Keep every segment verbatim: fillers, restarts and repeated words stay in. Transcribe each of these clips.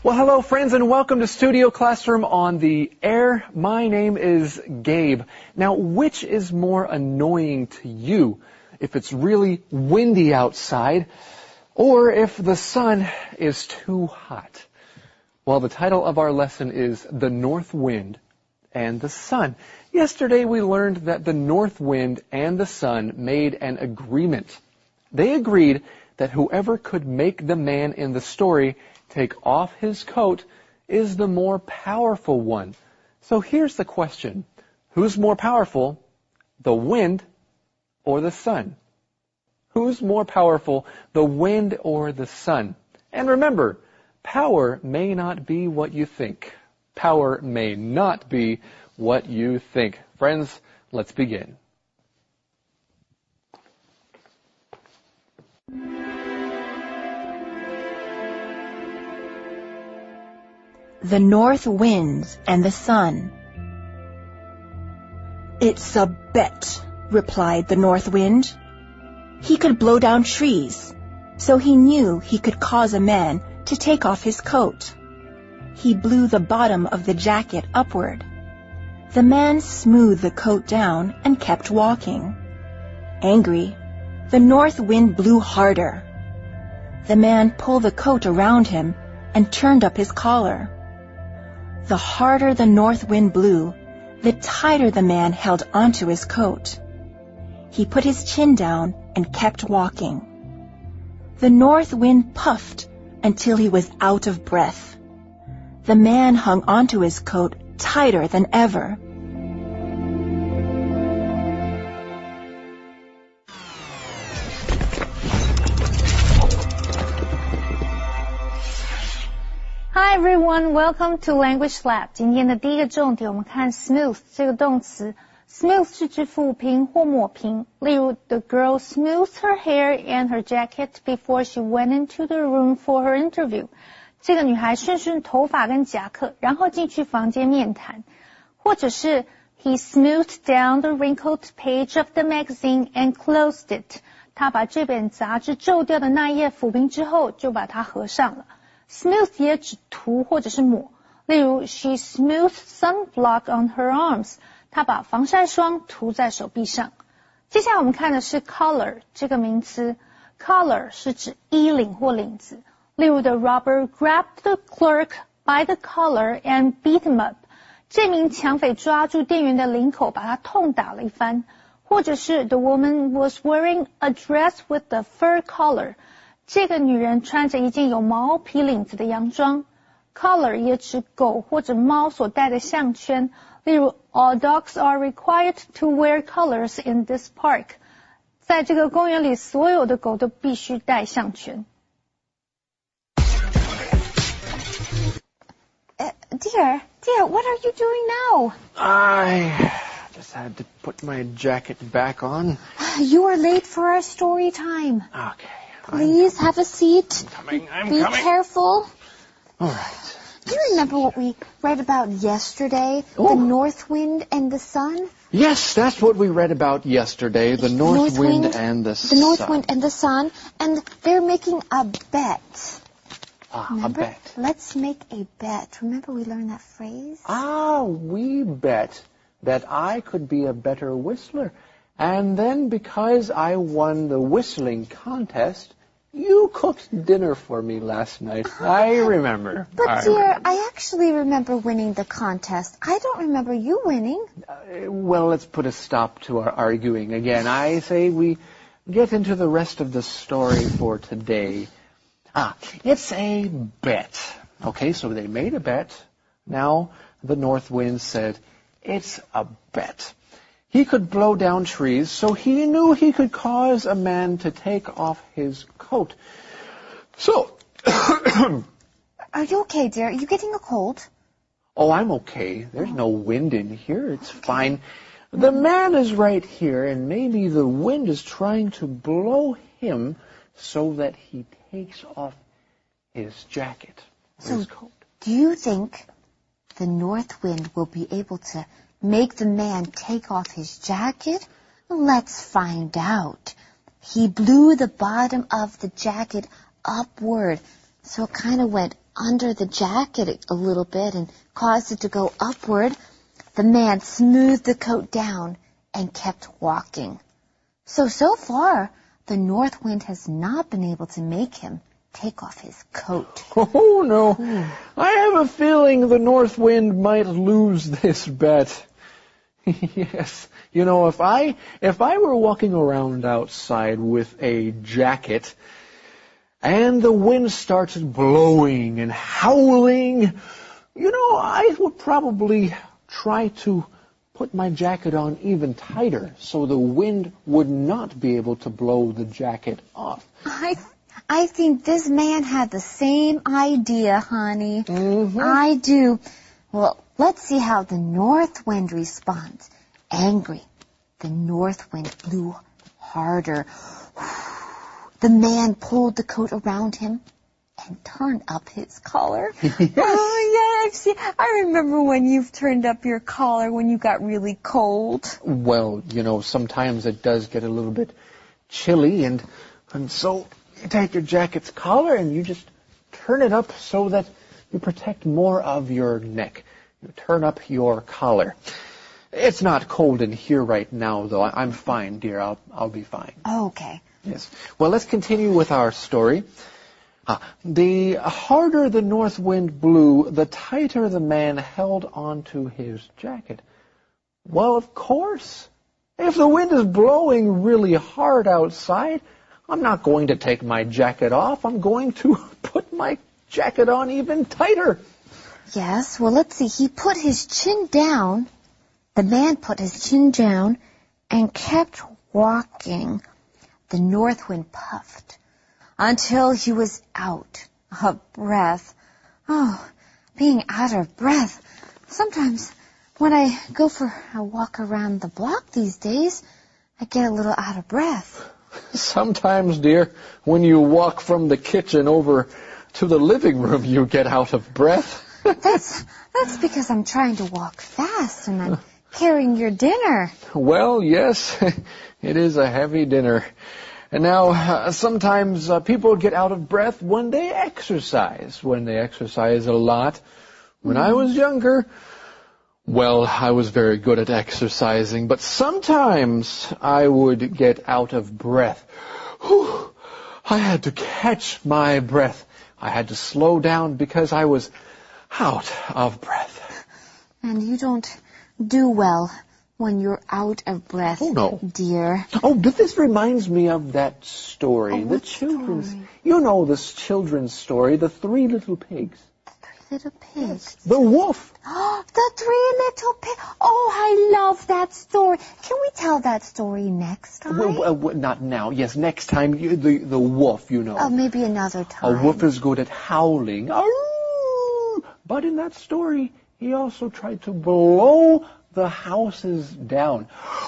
Well, hello, friends, and welcome to Studio Classroom on the air. My name is Gabe. Now, which is more annoying to you? If it's really windy outside, or if the sun is too hot? Well, the title of our lesson is The North Wind and the Sun. Yesterday, we learned that the north wind and the sun made an agreement. They agreed that whoever could make the man in the story take off his coat is the more powerful one. So here's the question. Who's more powerful, the wind or the sun? Who's more powerful, the wind or the sun? And remember, power may not be what you think. Power may not be what you think. Friends, let's begin. The North Winds and the Sun. "It's a bet," replied the North Wind. He could blow down trees, so he knew he could cause a man to take off his coat. He blew the bottom of the jacket upward. The man smoothed the coat down and kept walking. Angry, the North Wind blew harder. The man pulled the coat around him and turned up his collar. The harder the north wind blew, the tighter the man held onto his coat. He put his chin down and kept walking. The north wind puffed until he was out of breath. The man hung onto his coat tighter than ever. Hi everyone, welcome to Language Lab. 今天的第一个重点，我们看 smooth 这个动词。smooth 是指抚平或抹平。例如 ，The girl smoothed her hair and her jacket before she went into the room for her interview. 这个女孩顺顺头发跟夹克，然后进去房间面谈。或者是 He smoothed down the wrinkled page of the magazine and closed it. 他把这本杂志皱掉的那页抚平之后，就把它合上了。smooth 也指涂或者是抹，例如 She smoothed sunblock on her arms. 她把防晒霜涂在手臂上。接下来我们看的是 collar 这个名词。collar 是指衣领或领子，例如 The robber grabbed the clerk by the collar and beat him up. 这名抢匪抓住店员的领口，把他痛打了一番。或者是 The woman was wearing a dress with a fur collar. 这个女人穿着一件有毛皮领子的洋装。collar 也指狗或者猫所戴的项圈，例如 All dogs are required to wear collars in this park. 在这个公园里，所有的狗都必须戴项圈。 Uh, dear, dear, what are you doing now? I just had to put my jacket back on. You are late for our story time. Okay. Please have a seat. I'm coming, I'm Be coming. careful. All right. Do you remember what we read about yesterday? Oh. The north wind and the sun? Yes, that's what we read about yesterday, the north, north wind, wind and the, the sun. The north wind and the sun. And they're making a bet. Ah, Remember? a bet. Let's make a bet. Remember we learned that phrase? Ah, we bet that I could be a better whistler. And then because I won the whistling contest, you cooked dinner for me last night. I remember. But I dear, remember. I actually remember winning the contest. I don't remember you winning. Uh, well, let's put a stop to our arguing again. I say we get into the rest of the story for today. Ah, it's a bet. Okay, so they made a bet. Now the north wind said, it's a bet. He could blow down trees, so he knew he could cause a man to take off his coat. So, Are you okay, dear? Are you getting a cold? oh, I'm okay. There's no wind in here. It's fine. The man is right here, and maybe the wind is trying to blow him so that he takes off his jacket, So, his coat. do you think the north wind will be able to make the man take off his jacket? Let's find out. He blew the bottom of the jacket upward, so it kind of went under the jacket a little bit and caused it to go upward, the man smoothed the coat down and kept walking. So, so far, the north wind has not been able to make him take off his coat. Oh, no. I have a feeling the north wind might lose this bet. Yes. You know, if I, if I were walking around outside with a jacket and the wind started blowing and howling, you know, I would probably try to put my jacket on even tighter so the wind would not be able to blow the jacket off. I I think this man had the same idea, honey. Mm-hmm. I do. Well, let's see how the north wind responds. Angry, the north wind blew harder. The man pulled the coat around him and turned up his collar. Yes. Oh, yeah, see, I remember when you've turned up your collar when you got really cold. Well, you know, sometimes it does get a little bit chilly, and and so you take your jacket's collar and you just turn it up so that you protect more of your neck. You turn up your collar. It's not cold in here right now, though. I'm fine, dear. I'll I'll be fine. Okay. Yes. Well, let's continue with our story. Uh, the harder the north wind blew, the tighter the man held onto his jacket. Well, of course. If the wind is blowing really hard outside, I'm not going to take my jacket off. I'm going to put my jacket on even tighter. Yes, well, let's see. He put his chin down. The man put his chin down and kept walking. The north wind puffed until he was out of breath. Oh, being out of breath. Sometimes when I go for a walk around the block these days, I get a little out of breath. Sometimes, dear, when you walk from the kitchen over to the living room, you get out of breath. That's that's because I'm trying to walk fast and I'm carrying your dinner. Well, yes, it is a heavy dinner. And now, uh, sometimes uh, people get out of breath when they exercise, when they exercise a lot. When mm. I was younger, well, I was very good at exercising, but sometimes I would get out of breath. Whew, I had to catch my breath. I had to slow down because I was out of breath. And you don't do well when you're out of breath, oh, no. dear. Oh, but this reminds me of that story. Oh, the what children's story? You know this children's story, The Three Little Pigs. Three Little Pigs. The wolf. Oh, the Three Little Pigs. Oh, I love that story. Can we tell that story next time? Well, uh, well, not now. Yes, next time. You, the, the wolf, you know. Oh, maybe another time. A wolf is good at howling. Arr! But in that story, he also tried to blow the houses down.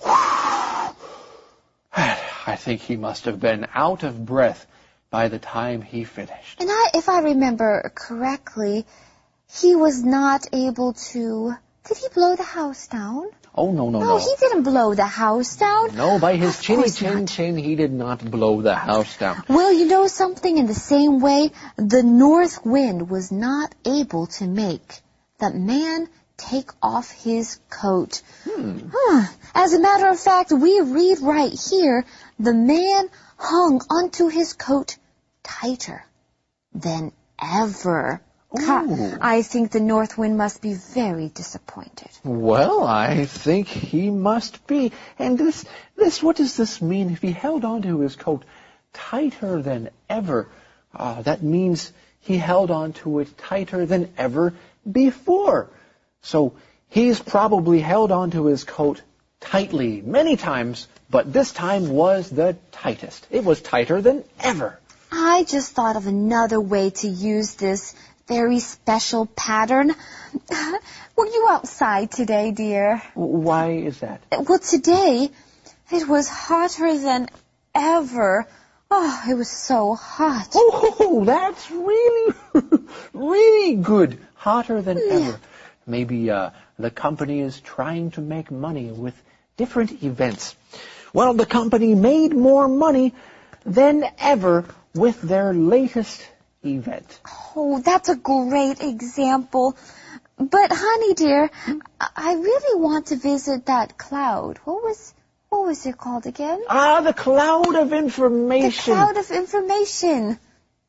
I think he must have been out of breath by the time he finished. And I, if I remember correctly, he was not able to... Did he blow the house down? Oh, no, no, no. No, he didn't blow the house down. No, by his Of chinny course chin not. chin, he did not blow the house down. Well, you know something? In the same way, the north wind was not able to make the man take off his coat. Hmm. Huh. As a matter of fact, we read right here, the man hung onto his coat tighter than ever. Ooh. I think the north wind must be very disappointed. Well, I think he must be. And this, this, what does this mean? If he held onto his coat tighter than ever, uh, that means he held onto it tighter than ever before. So he's probably held onto his coat tightly many times, but this time was the tightest. It was tighter than ever. I just thought of another way to use this very special pattern. Were you outside today, dear? Why is that? Well, today it was hotter than ever. Oh, it was so hot. Oh, that's really, really good. Hotter than Yeah. ever. Maybe uh, the company is trying to make money with different events. Well, the company made more money than ever with their latest event. Oh, that's a great example. But, honey dear, I really want to visit that cloud. What was what was it called again? Ah, the cloud of information. The cloud of information.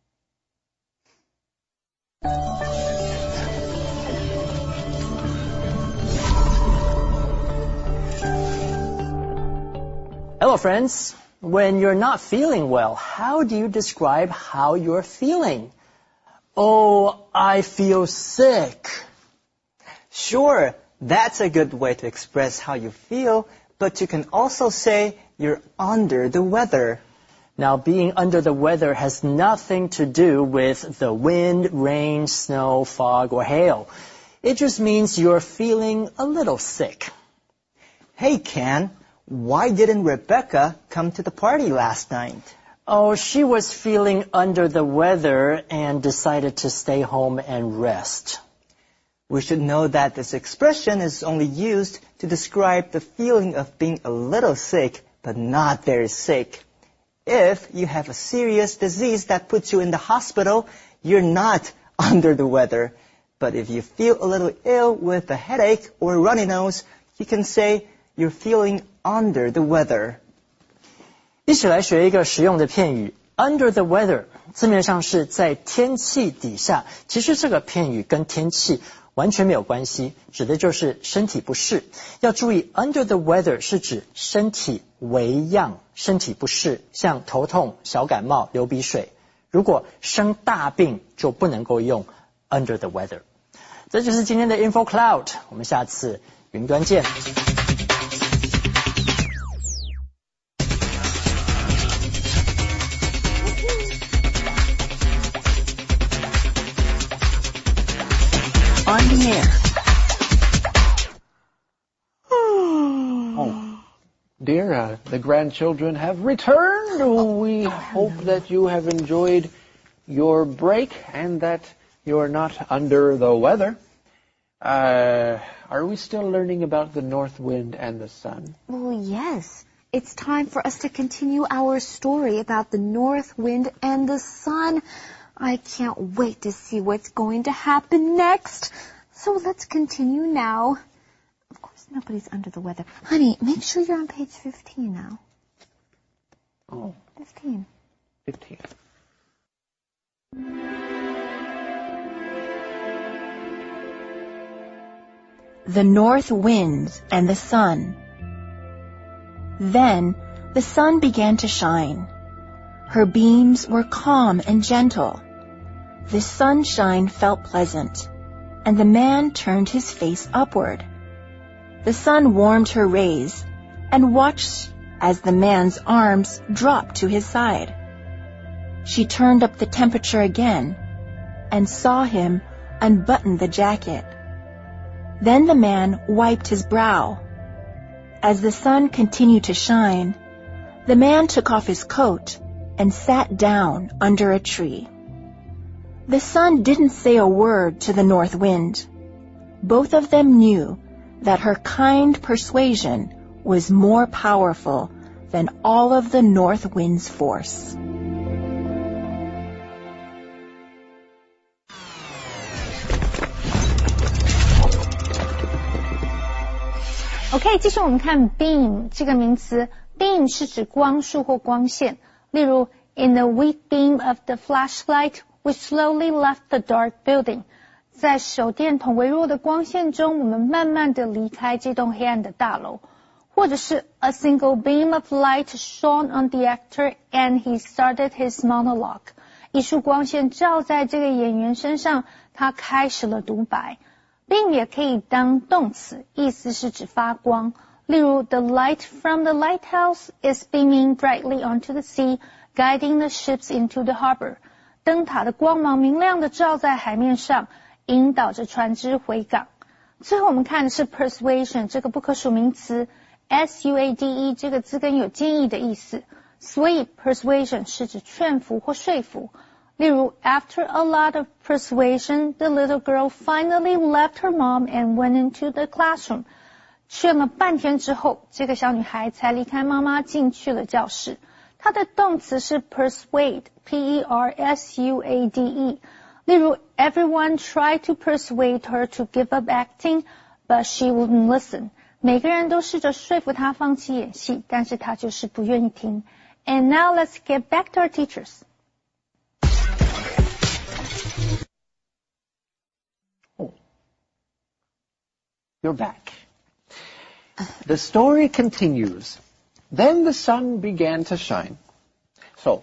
Hello, friends. When you're not feeling well, how do you describe how you're feeling? Oh, I feel sick. Sure, that's a good way to express how you feel, but you can also say you're under the weather. Now, being under the weather has nothing to do with the wind, rain, snow, fog, or hail. It just means you're feeling a little sick. Hey, Ken, why didn't Rebecca come to the party last night? Oh, she was feeling under the weather and decided to stay home and rest. We should know that this expression is only used to describe the feeling of being a little sick, but not very sick. If you have a serious disease that puts you in the hospital, you're not under the weather. But if you feel a little ill with a headache or a runny nose, you can say you're feeling under the weather. 一起来学一个实用的片语 under the weather， 字面上是在天气底下，其实这个片语跟天气完全没有关系，指的就是身体不适。要注意 under the weather 是指身体为恙，身体不适，像头痛、小感冒、流鼻水。如果生大病就不能够用 under the weather。这就是今天的 Info Cloud， 我们下次云端见。 On the air. Oh, dear, uh, the grandchildren have returned. We hope that you have enjoyed your break and that you're not under the weather. Uh, are we still learning about the north wind and the sun? Oh, yes. It's time for us to continue our story about the north wind and the sun. I can't wait to see what's going to happen next. So let's continue now. Of course, nobody's under the weather. Honey, make sure you're on page fifteen now. Oh. fifteen. fifteen. The north wind and the sun. Then the sun began to shine. Her beams were calm and gentle. The sunshine felt pleasant, and the man turned his face upward. The sun warmed her rays and watched as the man's arms dropped to his side. She turned up the temperature again and saw him unbutton the jacket. Then the man wiped his brow. As the sun continued to shine, the man took off his coat and sat down under a tree. The sun didn't say a word to the north wind. Both of them knew that her kind persuasion was more powerful than all of the north wind's force. OK， 继续我们看 beam 这个名词 ，beam 是指光束或光线，例如 in the weak beam of the flashlight, we slowly left the dark building. 在手电筒微弱的光线中，我们慢慢地离开这栋黑暗的大楼。或者是 a single beam of light shone on the actor and he started his monologue. 一束光线照在这个演员身上，他开始了独白。beam 也可以当动词，意思是指发光。例如 the light from the lighthouse is beaming brightly onto the sea, guiding the ships into the harbor. 灯塔的光芒明亮地照在海面上，引导着船只回港。最后我们看的是 persuasion 这个不可数名词 S U A D E 这个字根有建议的意思，所以 persuasion 是指劝服或说服。例如 after a lot of persuasion, the little girl finally left her mom and went into the classroom. 劝了半天之后，这个小女孩才离开妈妈进去了教室。 它的动词是 persuade, P E R S U A D E。例如 ，Everyone tried to persuade her to give up acting, but she wouldn't listen。每个人都试着说服她放弃演戏，但是她就是不愿意听。And now let's get back to our teachers. Oh, you're back. The story continues. Then the sun began to shine. So,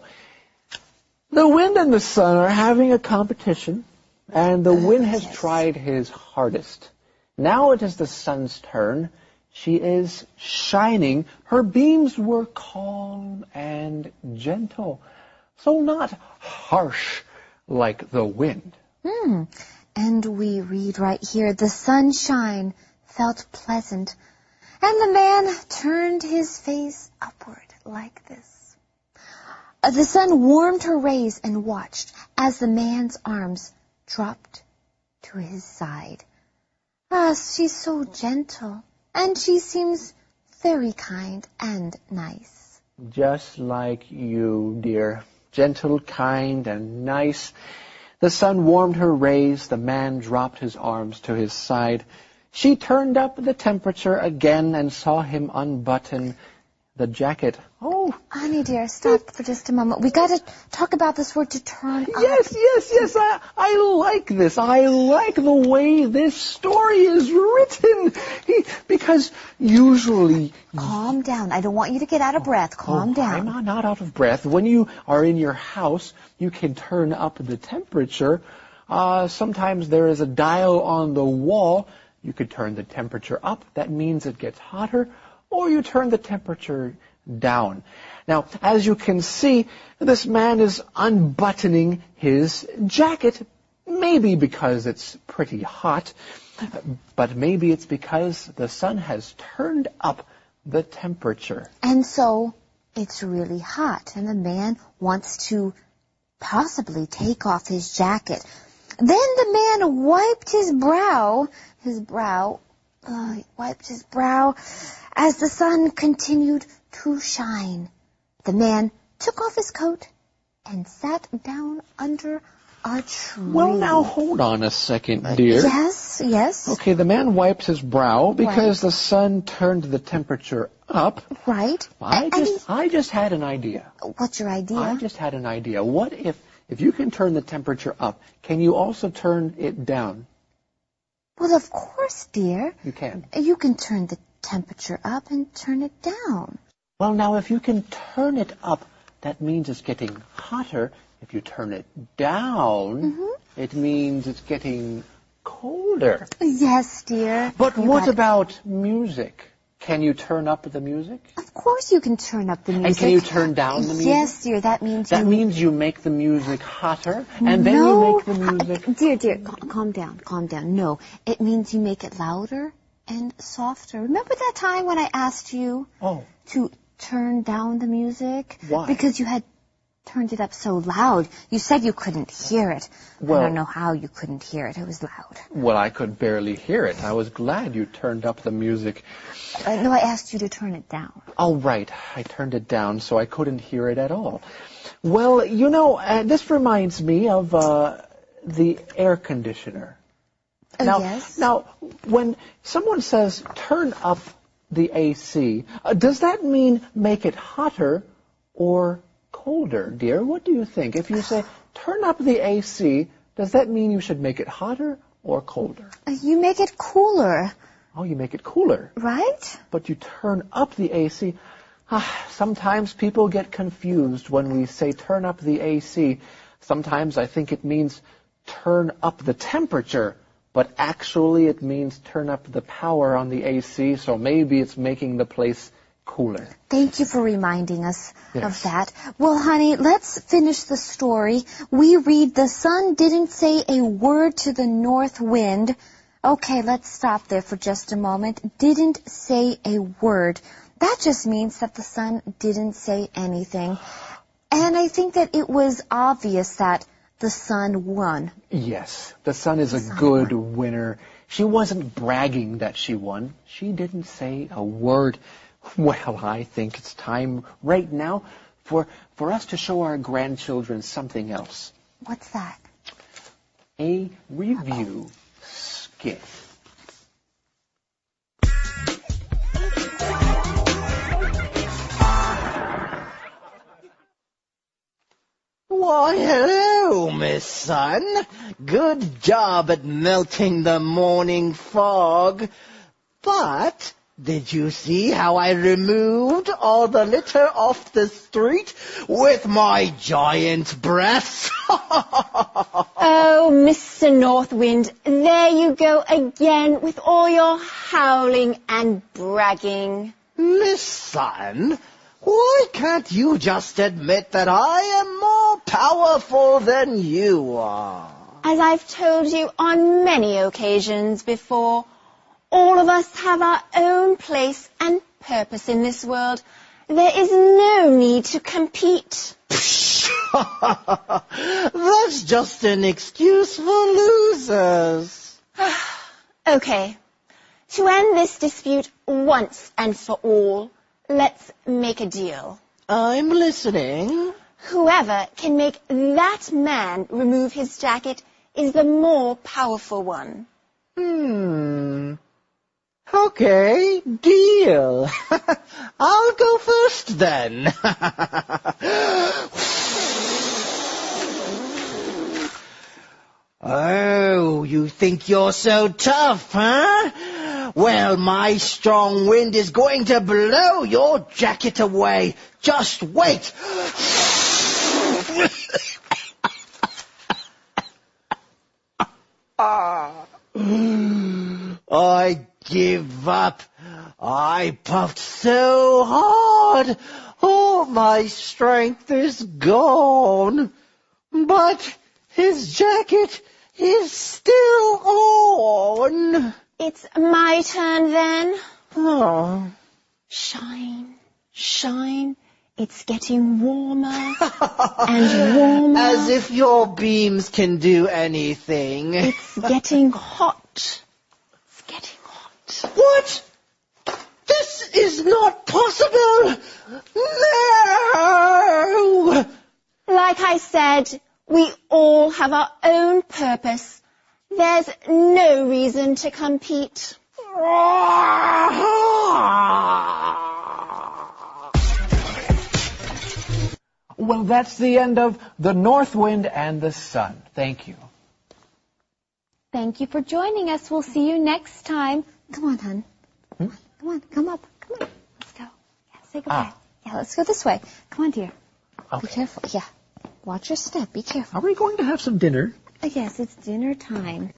the wind and the sun are having a competition, and the wind has tried his hardest. Now it is the sun's turn. She is shining. Her beams were calm and gentle, so not harsh like the wind. Hmm. And we read right here, the sunshine felt pleasant, and the man turned his face upward like this. Uh, the sun warmed her rays and watched as the man's arms dropped to his side. Ah, she's so gentle, and she seems very kind and nice. Just like you, dear. Gentle, kind, and nice. The sun warmed her rays. The man dropped his arms to his side. She turned up the temperature again and saw him unbutton the jacket. Oh. Honey, dear, stop for just a moment. We got to talk about this word to turn up. Yes, yes, yes. I, I like this. I like the way this story is written. He, because usually... Calm down. I don't want you to get out of breath. Calm oh, down. I'm not out of breath. When you are in your house, you can turn up the temperature. Uh, sometimes there is a dial on the wall. You could turn the temperature up. That means it gets hotter. Or you turn the temperature down. Now, as you can see, this man is unbuttoning his jacket. Maybe because it's pretty hot, but maybe it's because the sun has turned up the temperature. And so it's really hot, and the man wants to possibly take off his jacket. Then the man wiped his brow, his brow, uh, he wiped his brow as the sun continued to shine. The man took off his coat and sat down under a tree. Well, now hold on a second, dear. Yes, yes. Okay, the man wiped his brow because Right. the sun turned the temperature up. Right. I And just, I just had an idea. he- What's your idea? I just had an idea. What if, if you can turn the temperature up, can you also turn it down? Well, of course, dear. You can. You can turn the temperature up and turn it down. Well, now, if you can turn it up, that means it's getting hotter. If you turn it down, Mm-hmm. it means it's getting colder. Yes, dear. But You what got it. about music? Can you turn up the music? Of course you can turn up the music. And can you turn down the music? Yes, dear. That means That you... means you make the music hotter, and then no. you make the music... Uh, dear, dear, cal- calm down, calm down. No, it means you make it louder and softer. Remember that time when I asked you Oh, to turn down the music? Why? Because you had turned it up so loud. You said you couldn't hear it. Well- I don't know how you couldn't hear it. It was loud. well, I could barely hear it. I was glad you turned up the music. Uh, no, I asked you to turn it down. Oh, right. I turned it down so I couldn't hear it at all. Well, you know, uh, this reminds me of uh, the air conditioner. Oh, Now, yes? now, when someone says turn up the A C, uh, does that mean make it hotter or colder, dear? What do you think? If you say turn up the A C, does that mean you should make it hotter or colder? Uh, you make it cooler, Oh, you make it cooler, right? but you turn up the A C. Ah, sometimes people get confused when we say turn up the A C. Sometimes I think it means turn up the temperature, but actually it means turn up the power on the A C, so maybe it's making the place cooler. Thank you for reminding us Yes. of that. Well, honey, let's finish the story. We read, the sun didn't say a word to the north wind. Okay, let's stop there for just a moment. Didn't say a word. That just means that the sun didn't say anything. And I think that it was obvious that the sun won. Yes, the sun is a good winner. She wasn't bragging that she won. She didn't say a word. Well, I think it's time right now for, for us to show our grandchildren something else. What's that? A review skit. Why, hello, Miss Sun. Good job at melting the morning fog. But did you see how I removed all the litter off the street with my giant breath? Oh, Mister North Wind, there you go again with all your howling and bragging. Miss Sun, why can't you just admit that I am more powerful than you are? As I've told you on many occasions before, all of us have our own place and purpose in this world. There is no need to compete. That's just an excuse for losers. Okay, to end this dispute once and for all, let's make a deal. I'm listening. Whoever can make that man remove his jacket is the more powerful one. Hmm. Okay, deal. I'll go first then. Oh, you think you're so tough, huh? Well, my strong wind is going to blow your jacket away. Just wait. I give up. I puffed so hard. All my strength is gone. But his jacket is still on. It's my turn then. Oh. Shine, shine. It's getting warmer and warmer. As if your beams can do anything. It's getting hot. It's getting hot. What? This is not possible. No! Like I said, we all have our own purpose. There's no reason to compete. Well, that's the end of The North Wind and the Sun. Thank you. Thank you for joining us. We'll see you next time. Come on, hon. Hmm? Come on, come up. Come on. Let's go. Yeah, say goodbye. Ah. Yeah, let's go this way. Come on, dear. Okay. Be careful. Yeah. Watch your step. Be careful. Are we going to have some dinner? Uh, yes, it's dinner time.